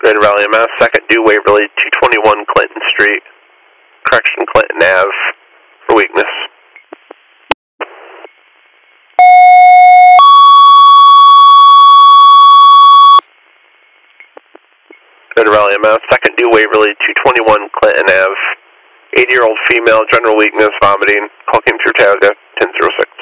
Good Rally Mass, 2nd due Waverly, 221 Clinton Street. Correction, Clinton Ave for weakness. Good Rally Mass, 2nd due Waverly, 221 Clinton Ave. 80-year-old female, general weakness, vomiting. Call came through Tazga, 1006.